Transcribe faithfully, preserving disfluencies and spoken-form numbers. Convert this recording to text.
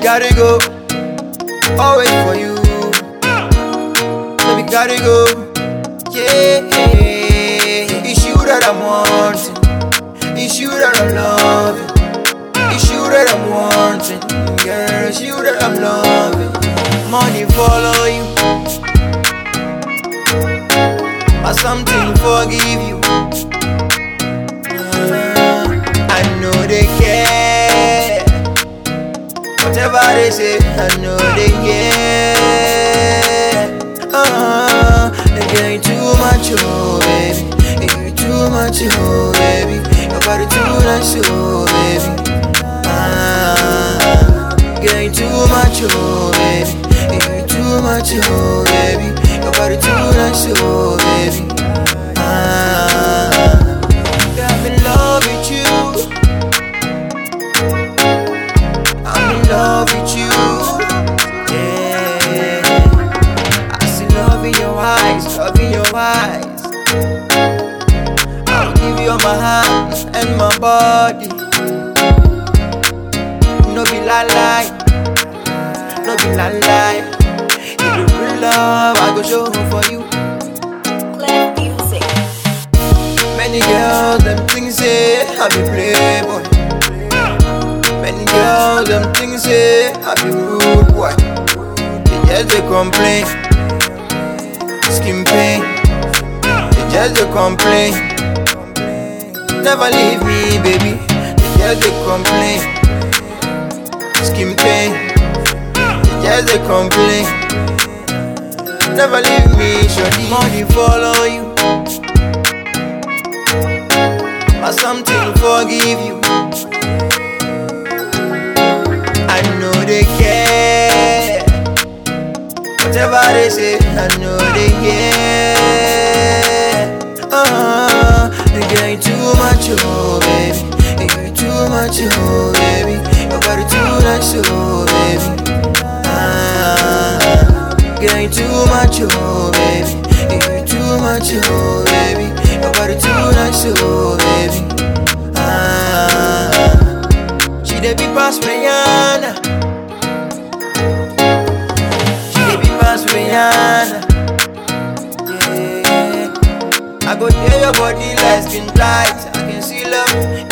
gotta go, always for you. Baby, gotta go, yeah. It's you that I'm wanting, it's you that I'm loving, it's you that I'm wanting, girl, it's you that I'm loving. Money follow you, but something forgive you. uh, I know they care, whatever they say, I know they care. uh, They're getting too much, oh baby, they're getting too much, oh baby. Your body too nice, oh baby. Ah, getting too much, oh baby, you're getting too much, oh baby. Your body too nice, oh baby. Ah, I'm in love with you, I'm in love with you, yeah. I see love in your eyes, love in your eyes. I'll give you all my heart and my body. No be lie lie, no be lie lie. If you real love, I go show for you. Clef Music. Many girls, them things say I be playboy. Many girls, them things say I be rude boy. They just they complain, skin pain. They just they complain. Never leave me, baby. They just they complain, skin pain. They just they complain. Never leave me, shorty. Money follow you, but something forgive you. I know they care, whatever they say, I know they care. uh, They're getting too much, oh baby, they're getting too much, oh baby. Your body too nice, oh baby. Ah, getting too much, oh baby, you're getting too much, oh baby. Your body too nice, oh baby. Ah, she dey be pass Rihanna, she dey be pass Rihanna, yeah. I go hear your body like skin tight, I can see love